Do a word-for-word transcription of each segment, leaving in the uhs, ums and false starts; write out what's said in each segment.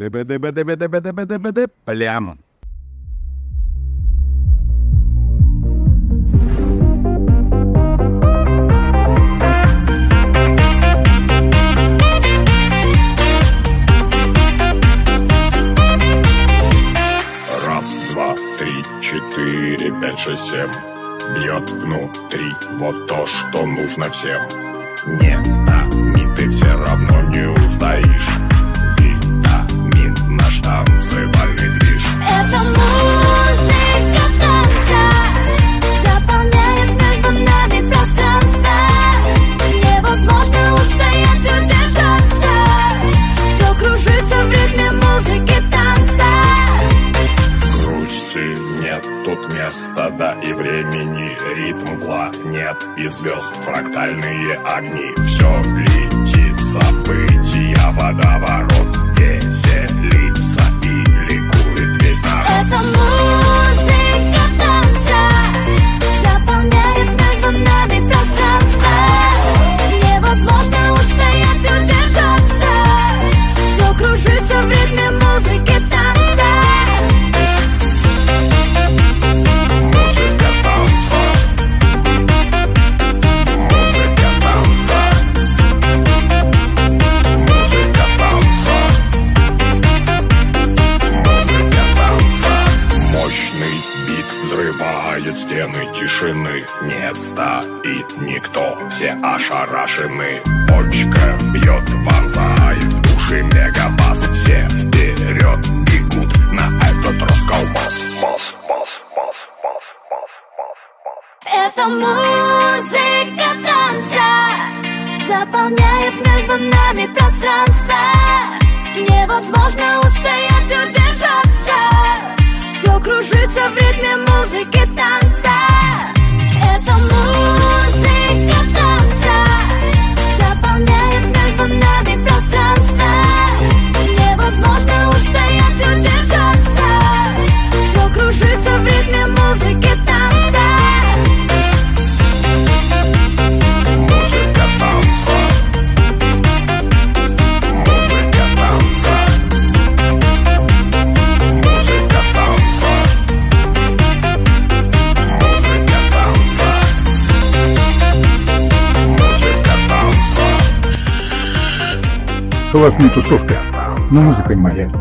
Плям. Раз, два, три, четыре, пять, шесть, семь. Бьет внутри вот то, что нужно всем. Нет, а не ты все равно не устоишь. Витамин, наш танцевальный движ. Это музыка танца заполняет между нами пространство. Невозможно устоять, удержаться. Все кружится в ритме музыки танца. Грусти нет тут места, да и времени. Ритм планет и звезд, фрактальные огни. Все летит, события, водоворот. Веселится и ликует весь народ. Это музыка танца заполняет между нами пространство. Невозможно устоять, удержаться. Все кружится в ритме музыки танца. Музыка танца. Музыка танца. Музыка танца. Музыка танца. Мощный бит взрывает стены тишины. Не стоит никто, все ошарашены. Почка бьет, вонзает в души мегабас. Все вперед бегут на этот расколбас. Бас, бас, бас, бас, бас, бас, бас. Это музыка танца заполняет между нами пространство. Невозможно устоять, удержаться. Все кружится в ритме музыки танца. Это музыка танца заполняет между нами пространство. Невозможно устоять, удержаться. Все кружится в ритме музыки танца. Музыка танца. Музыка танца. Музыка танца. Музыка танца. Музыка танца. Классная тусовка, но музыка не моя.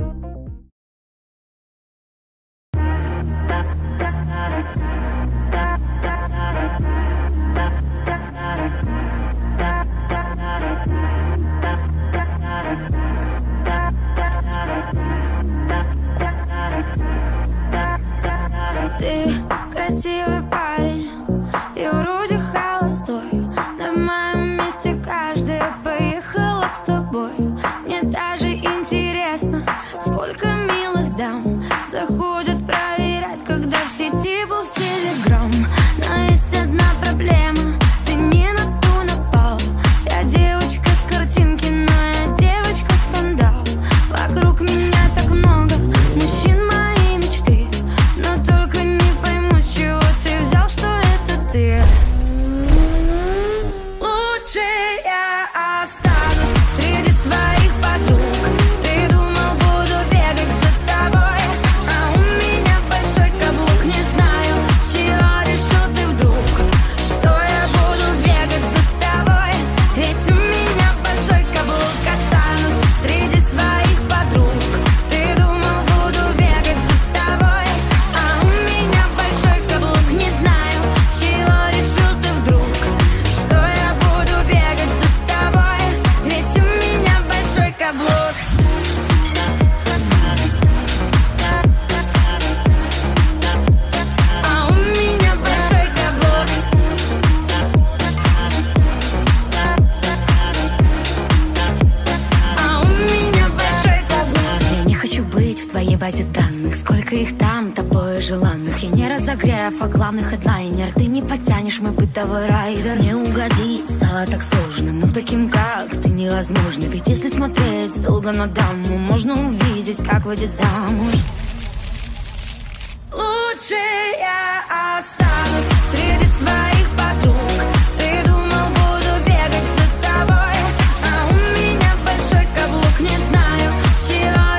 Ты красивый парень и вроде холостой. На моем месте каждая поехала б с тобой. Мне даже интересно, сколько милых дам заходят проверять, когда в сети был в Телеграм. Но есть одна проблема, ты не на ту напал. Я девочка с картинки, но я девочка скандал. Вокруг меня так много мужчин моей мечты, но только не пойму, чего ты взял, что это ты. Лучше я останусь среди своих подруг. Ты думал, буду бегать за тобой, а у меня большой каблук. Не знаю, с чего решил ты вдруг, что я буду бегать за тобой. Ведь у меня большой каблук. Останусь среди своих подруг. Ты думал, буду бегать за тобой, а у меня большой каблук. Не знаю, с чего решил ты вдруг, что я буду бегать за тобой. Ведь у меня большой каблук. А у меня большой каблук. А у меня большой каблук. Я не хочу быть в твоей базе данных. Сколько их там, тобой желанных. Я не разогрев, а главный хедлайнер. Ты не потянешь мой бытовой райдер. Не угодить стало так сложно, но таким как ты невозможно. Ведь если смотреть долго на даму, можно увидеть, как выйдет замуж. Лучше я останусь среди своих подруг. Ты думал, буду бегать за тобой, а у меня большой каблук. Не знаю, с чего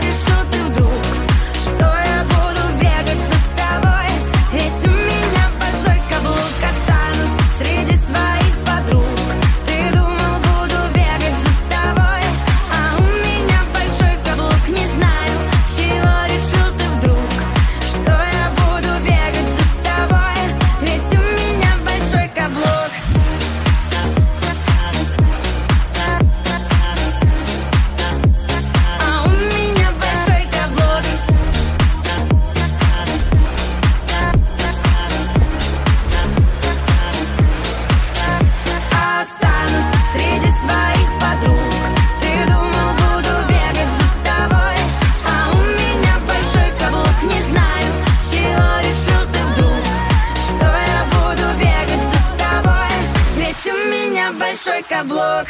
каблук.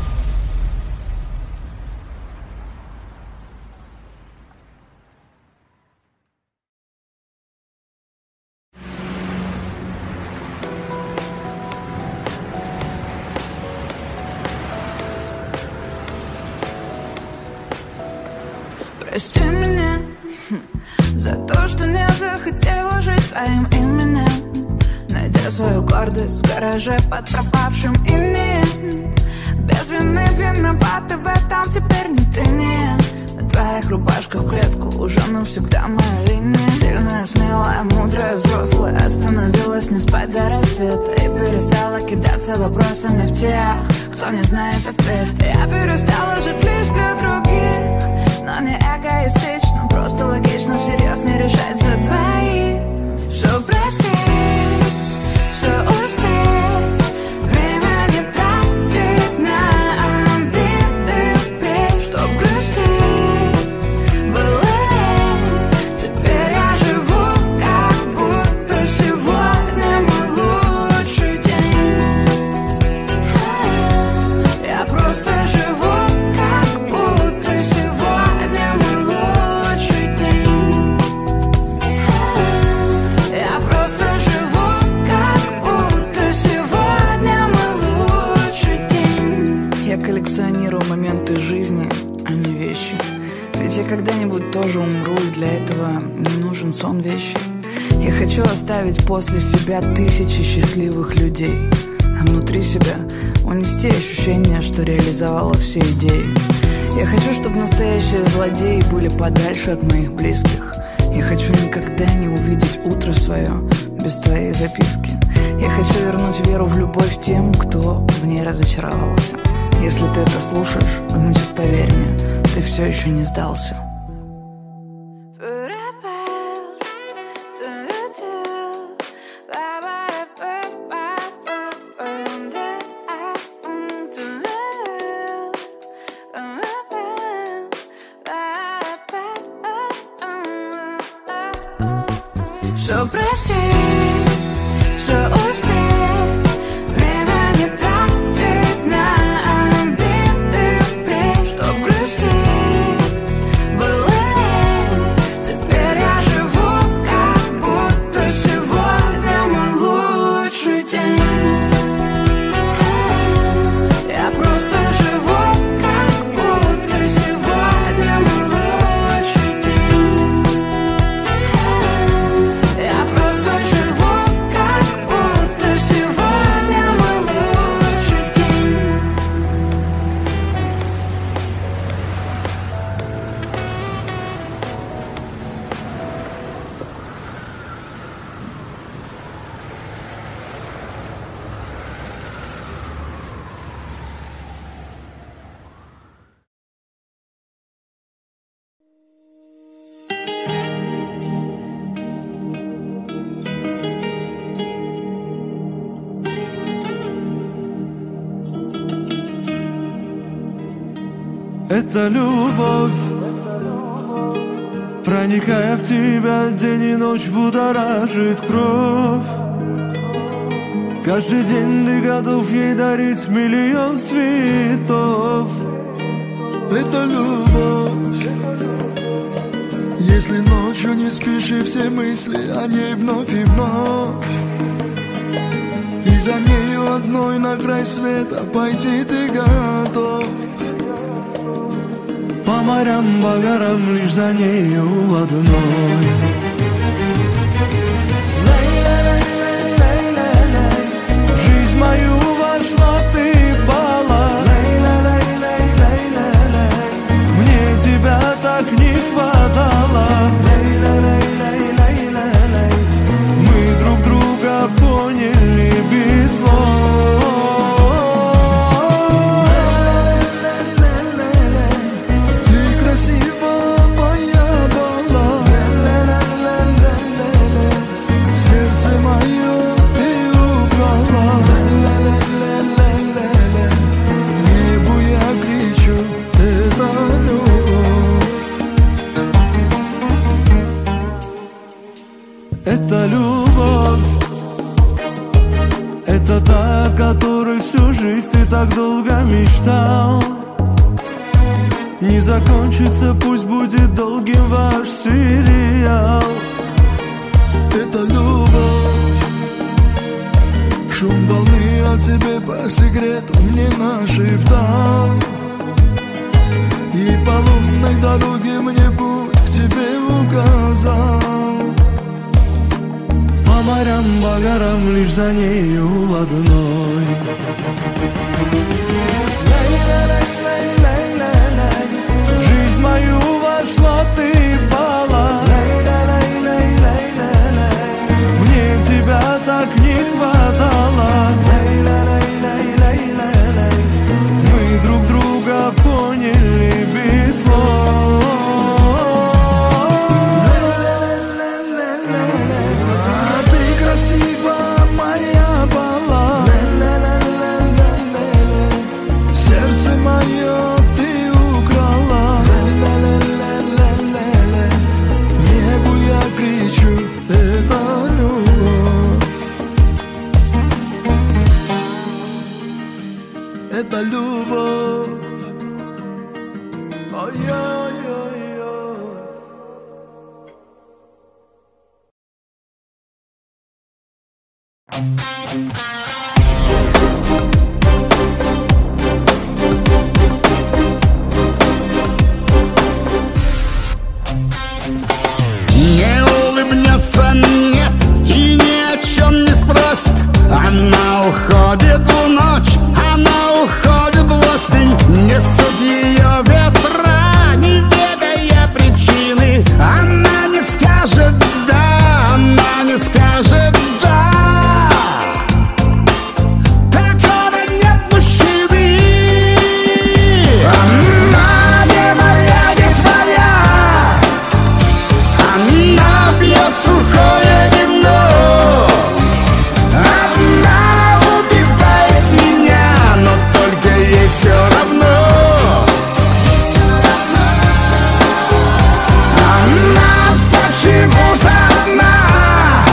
Прости меня за то, что не захотела жить твоим именем, найдя свою гордость в гараже под пропавшим инеем. Без вины виновата в этом теперь не ты, не я. На твоих рубашках в клетку уже навсегда моя линия. Сильная, смелая, мудрая, взрослая остановилась не спать до рассвета и перестала кидаться вопросами в тех, кто не знает ответ. Я перестала жить лишь для других, но не эгоистично, просто логично всерьез не решать за двоих. Все простить, все успеть, время не тратить на обиды впредь, чтоб грустить было лень. Теперь я живу, как будто сегодня мой лучший день. Я просто живу, как будто сегодня мой лучший день. Я просто живу, как будто сегодня мой лучший день. Я коллекционирую моменты жизни, а не вещи. Ведь я когда-нибудь тоже умру, и для этого не нужен сон вещи. Я хочу оставить после себя тысячи счастливых людей, а внутри себя унести ощущение, что реализовала все идеи. Я хочу, чтобы настоящие злодеи были подальше от моих близких. Я хочу никогда не увидеть утро свое без твоей записки. Я хочу вернуть веру в любовь тем, кто в ней разочаровался. Если ты это слушаешь, значит, поверь мне, ты все еще не сдался. Все прости, все успеть, время не тратить на обиды впредь, чтоб грустить было лень. Теперь я живу, как будто сегодня мой лучший день. Я просто живу, как будто сегодня мой лучший день. Я просто живу, как будто сегодня мой лучший день. Это любовь, проникая в тебя день и ночь, будоражит кровь. Каждый день ты готов ей дарить миллион цветов. Это любовь, если ночью не спишь и все мысли о ней вновь и вновь. И за нею одной на край света пойти ты готов. По морям, по горам, лишь за нею одной. В жизнь мою вошла ты, пала. Мне тебя так не хватало. Мы друг друга поняли без слов. Остановись, ты так долго мечтал. Не закончится, пусть будет долгим ваш сериал. Это любовь. Шум волны о тебе по секрету мне нашептал. И по лунной дороге мне путь к тебе указал. По морям, по горам, лишь за нею одной. В жизнь мою вошла ты, пала. Мне тебя так не хватало. Мы друг друга поняли без слов. А ты красива, моя бала. Сердце мое ты украла. Небу я кричу, это любовь. Это любовь. Ой-ой-ой-ой. Не улыбнется, нет, и ни о чем не спросит. Она уходит в ночь, она уходит в осень. Несут ее ветра, не ведая причины. Она не скажет да, она не скажет да. Такого нет мужчины. Она не моя, не твоя. Она пьет сухое вино. Она убивает меня, но только ей все равно. Она почему-то одна.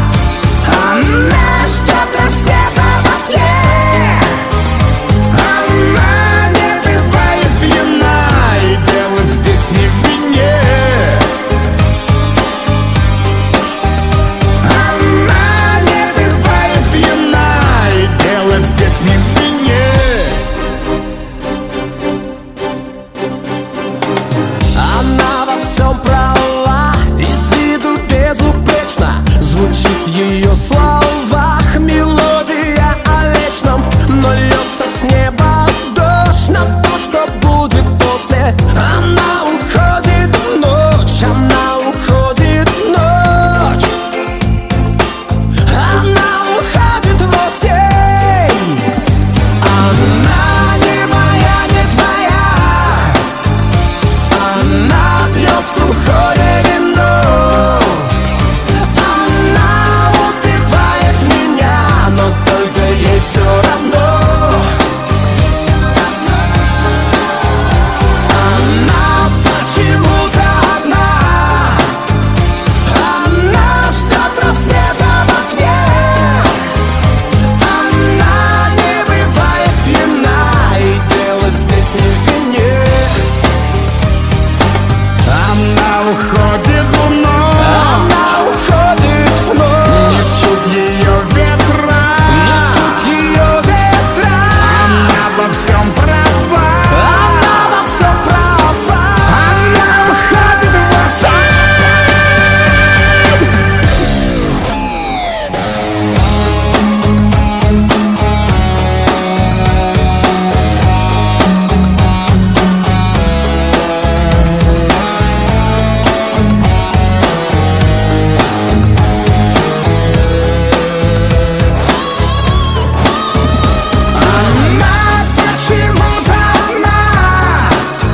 Она ждет рассвета в окне. Она не бывает пьяна, и дело здесь не в вине. Она не бывает пьяна, и дело здесь не в вине. Она во всем права и с виду безупречна. Звучит в ее словах мелодия о вечном. Но льется с неба дождь на то, что будет после. Она уходит в ночь, она уходит в ночь. Она уходит в осень. Она не моя, не твоя. Она пьет сухое вино. Она убивает меня, но только ей все равно. Она почему-то одна. Она ждет рассвета в окне. Она не бывает пьяна, и дело здесь не в вине. Она уходит в ночь. Она уходит в ночь. Несут ее ветра. Несут ее ветра. Она во всем права. Она во всем права. Она уходит в осень. Она почему-то одна.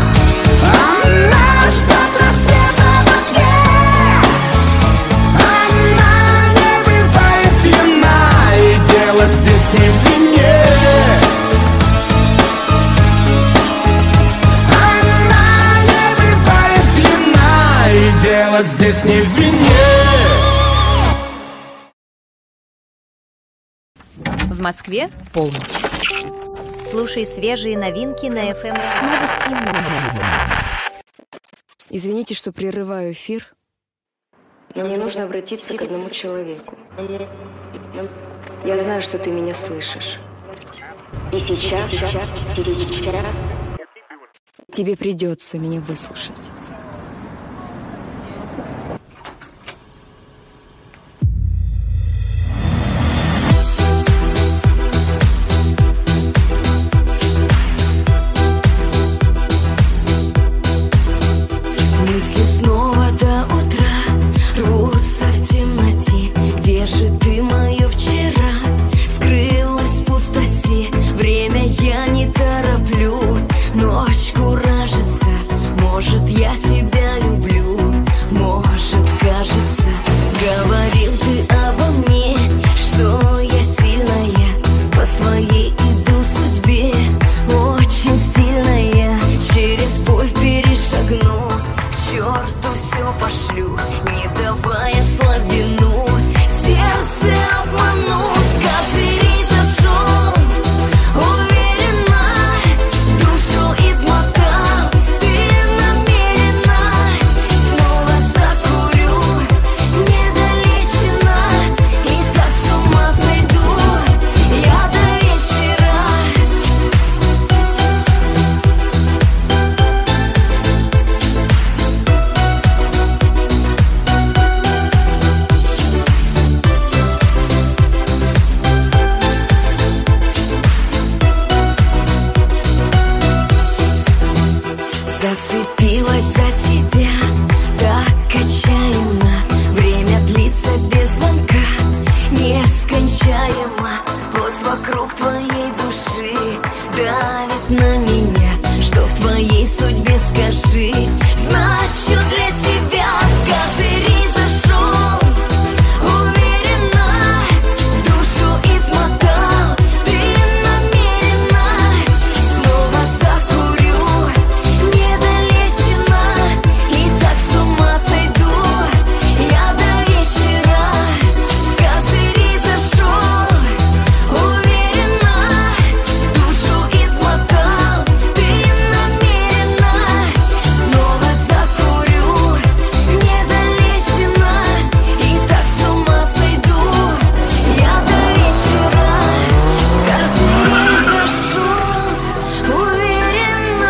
Она ждет рассвета в окне. Она не бывает пьяна, и дело здесь не в вине. Она не бывает пьяна, и дело здесь не в вине. В Москве полночь. Слушай свежие новинки на эф эм радио. Извините, что прерываю эфир, но мне нужно обратиться к одному человеку. Я знаю, что ты меня слышишь. И сейчас, сейчас, сейчас тебе придется меня выслушать. Мысли снова до утра рвутся в темноте. Где же ты, мое вчера? Скрылась в пустоте. Время я не тороплю. Ночь куражится. Может, я тебя люблю. Может, кажется. Говорил ты обо мне, что я сильная. По своей иду судьбе. Очень стильная. Через боль перешагну. К черту все пошлю, не давая слабину. Сердце обману, с козырей зашел. Уверенно, душу измотал. Ты намеренно, снова закурю. Недолечена, и так с ума сойду. Я до вечера. Зацепилась за тебя так отчаянно. Время длится без звонка, нескончаемо. Плоть вокруг твоей души давит на меня. Что в твоей судьбе, скажи? Значит, для тебя с козырей зашел. Уверенно, душу измотал. Ты намеренно, снова закурю. Недолечена, и так с ума сойду. Я до вечера с козырей зашел. Уверенно, душу измотал. Ты намеренно, снова закурю. Недолечена, и так с ума сойду. Я до вечера с козырей зашел. Уверенно.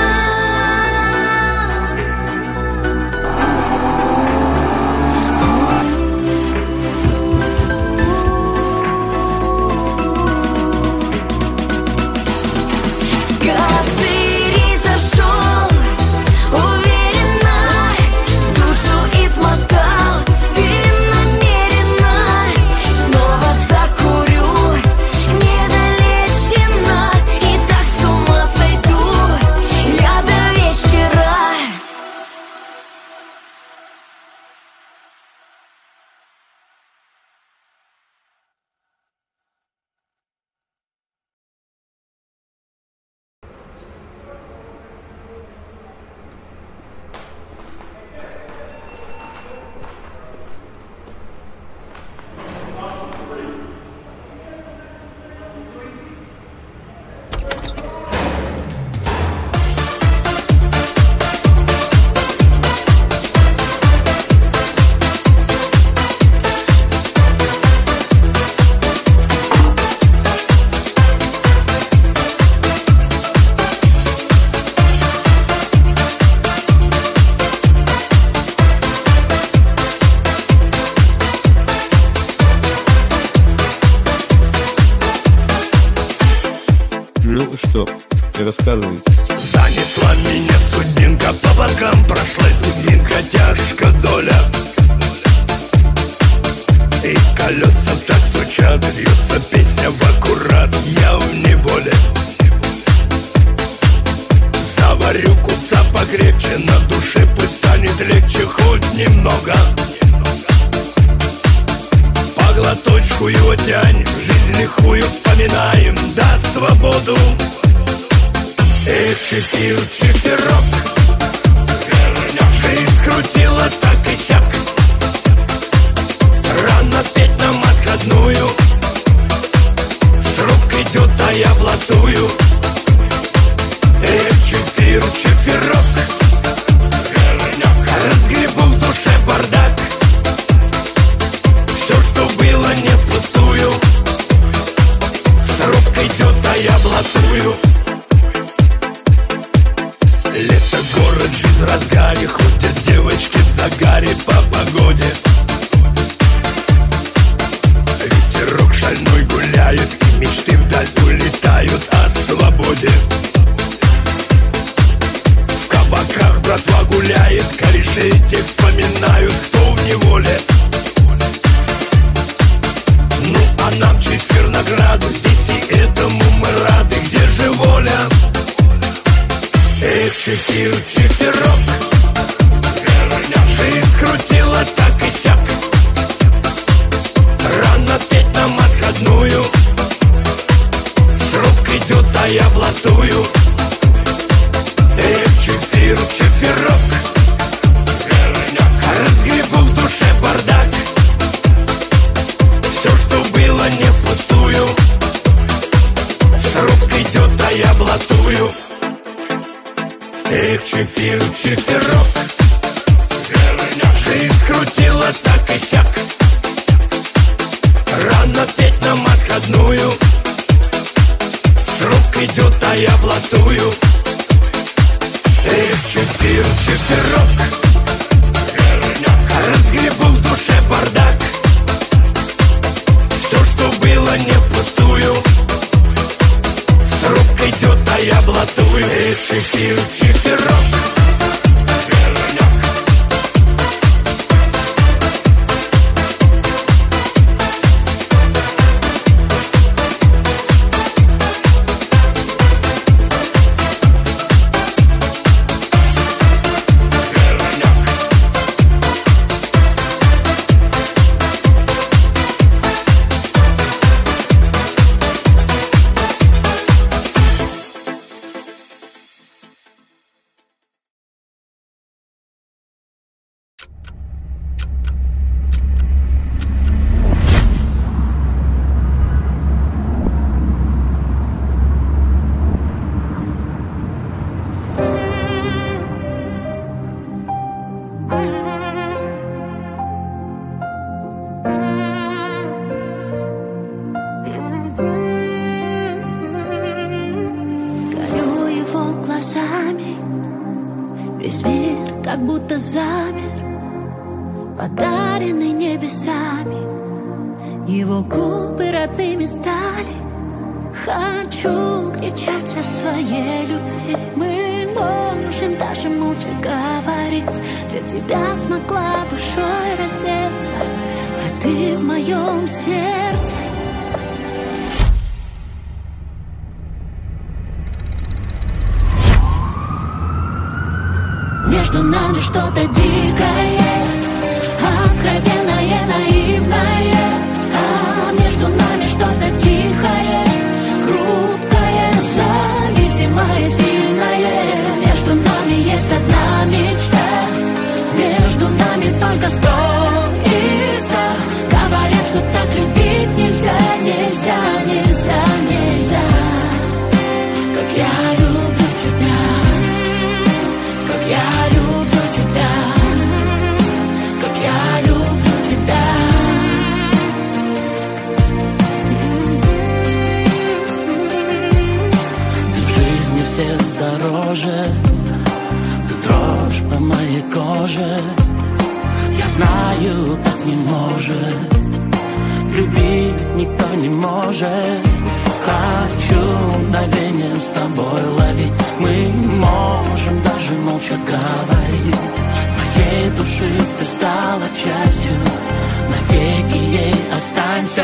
С козырей зашел. Уверенно, душу измотал. Ты намеренно, снова закурю. Недолечена, и так с ума сойду. Я до вечера. Ну что, рассказывай. Занесла меня судьбинка, по бокам прошлась глубинка, тяжко доля. И колеса так стучат, льется песня в аккурат, я в неволе. Заварю купца покрепче, на душе пусть станет легче хоть немного. По глоточку его тянем, жизнь лихую вспоминаем, да свободу. Эх, чефир, чефирок, жизнь скрутила так и сяк. Рано петь нам отходную, с рук идет, а я блатую. гуляет, кореши эти вспоминают, кто в неволе. Ну а нам чифир награду, здесь и этому мы рады. Где же воля? Эх, чифир, чифирок, жизнь скрутила так и сяк. Рано петь нам отходную, срок идет, а я блатую. Эх, чифир, чифирок, разгребу в душе бардак. Все, что было, не впустую. Срок идет, а я блатую. Эх, чифир, чифирок, жизнь скрутила так и сяк. Рано петь нам отходную, срок идет, а я блатую. Эх, чифир, чифирок, разгребу в душе бардак. Все, что было, не впустую. Срок идет, а я блатую. Эх, чифир, чифирок. Весь мир как будто замер, подаренный небесами. Его губы родными стали. Хочу кричать о своей любви. Мы можем даже молча говорить. Для тебя смогла душой раздеться, а ты в моем сердце. Между нами что-то дикое, откровенное, наивное. А между нами что-то тихое, хрупкое, зависимое, сильное. Между нами есть одна мечта, между нами только сто и сто. Говорят, что так любить нельзя, нельзя, нельзя, нельзя. Как я люблю тебя, я люблю тебя, как я люблю тебя. Ты в жизни всех дороже, ты дрожь по моей коже. Я знаю, так не может, любить никто не может. Хочу мгновение с тобой ловить. Мы можем даже молча говорить. Моей души ты стала частью, навеки ей останься.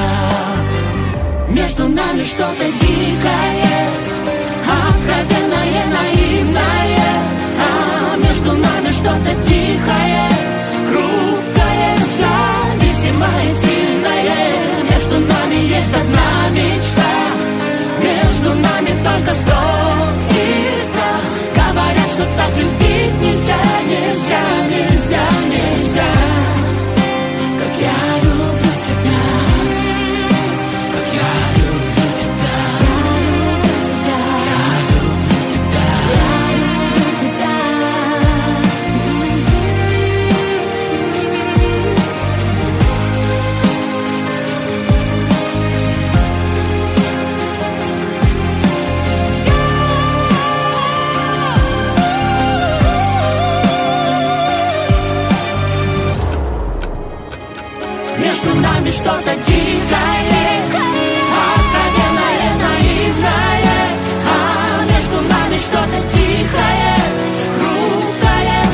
Между нами что-то дикое, откровенное, наивное. А между нами что-то тихое, хрупкое, зависимое, сильное. Между нами есть одна мечта, между нами только сто и сто. Говорят, что так любить нельзя, нельзя, нельзя, нельзя. Как я люблю тебя, как я люблю тебя, я люблю тебя, я люблю тебя. Между нами что-то дикое, откровенное, наивное. А между нами что-то тихое, хрупкое,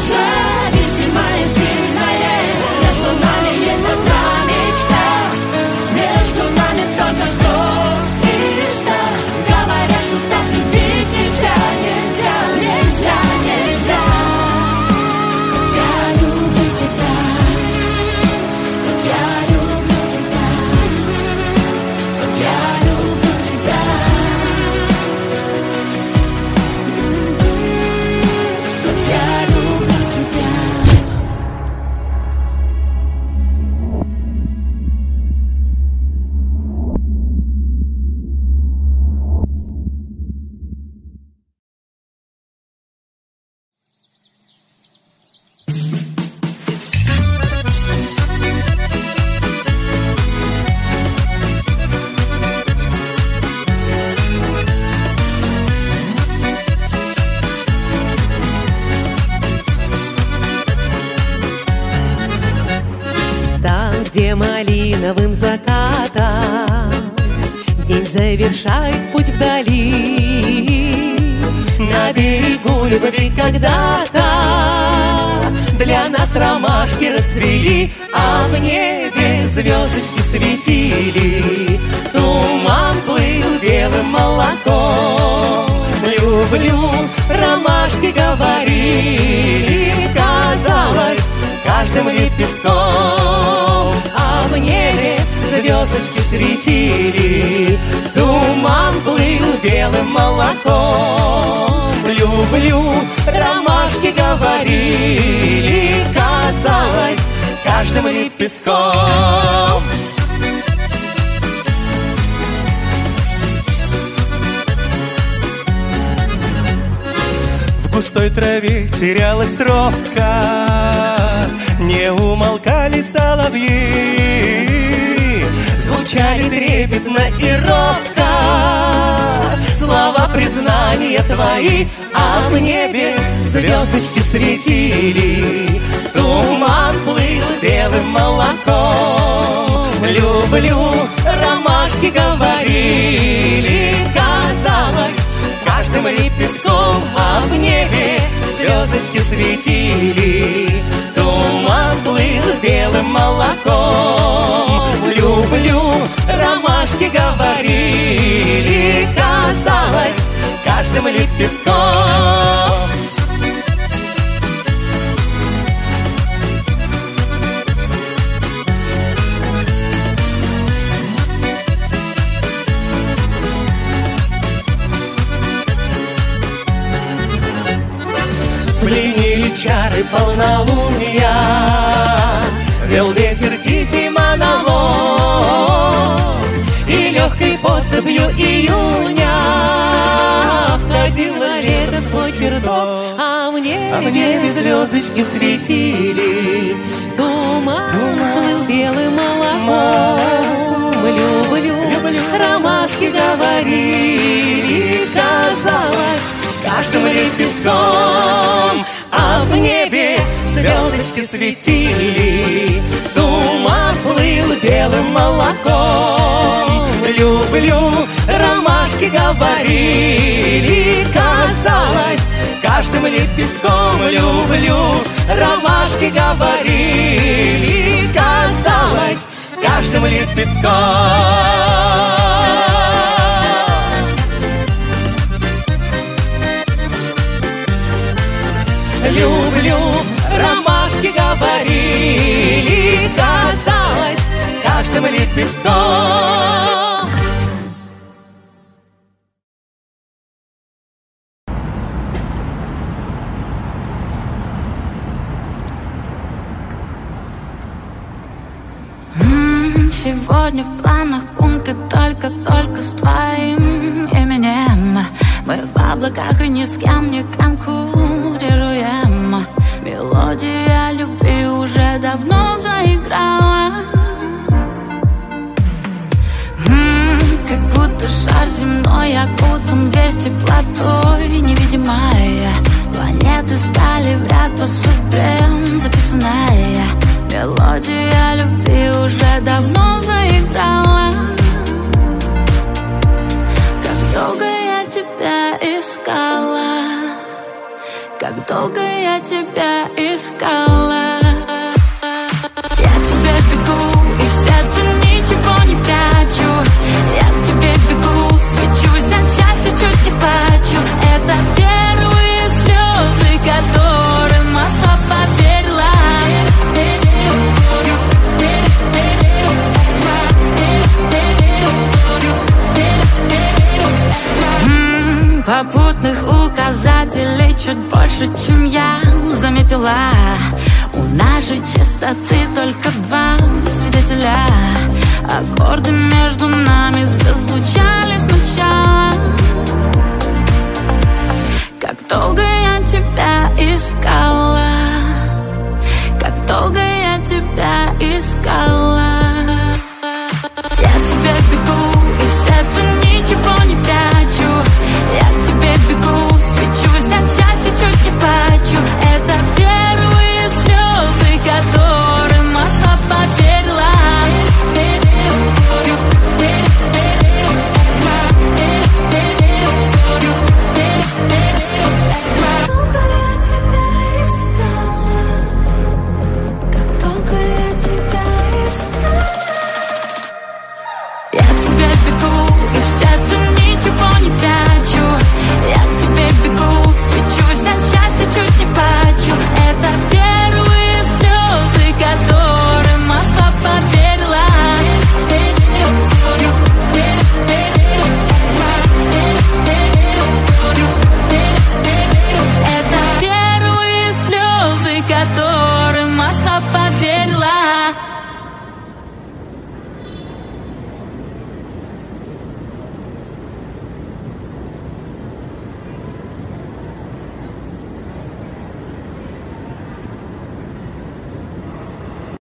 где малиновым закатом день завершает путь вдали. На берегу любви когда-то для нас ромашки расцвели, а в небе звездочки светили. Туман плыл белым молоком. Люблю, ромашки говорили, казалось, каждым лепестком. А в небе звездочки светили, туман плыл белым молоком. Люблю, ромашки говорили, казалось, каждым лепестком. В густой траве терялась ровка, не умолкали соловьи, звучали трепетно и робко слова признания твои, а в небе звездочки светили, туман плыл белым молоком. Люблю, ромашки говорили, казалось, каждым лепестком, а в небе звездочки светили, туман плыл белым молоком. Люблю, ромашки говорили, казалось, каждым лепестком. Пленили чары полнолуния, вел ветер тихий монолог, и легкой поступью июня входило лето в свой чертог. А в небе, а в небе звездочки светили, туман, туман плыл белым молоком. Люблю, люблю, ромашки говорили, казалось, каждым лепестком. А в небе звездочки светили, туман плыл белым молоком. Люблю, ромашки говорили, казалось, каждым лепестком. Люблю, ромашки говорили, казалось, каждым лепестком. Люблю, ромашки говорили, казалось, каждым лепестком. М-м, сегодня в планах пункты только-только с твоим именем. Мы в облаках и ни с кем не конкурируем. Мелодия любви уже давно заиграла. М-м, как будто шар земной окутан весь теплотой невидимая. Планеты стали в ряд по судьбе записанная. Мелодия любви уже давно заиграла. Как долго я тебя искала, как долго я тебя искала. Я к тебе бегу и в сердце ничего не прячу. Я к тебе бегу, свечусь от счастья, чуть не плачу. Это первые слезы, которым Москва поверила. М-м, попутных указателей чуть больше, чем я заметила. У нас же частоты только два свидетеля. Аккорды между нами зазвучали сначала. Как долго я тебя искала,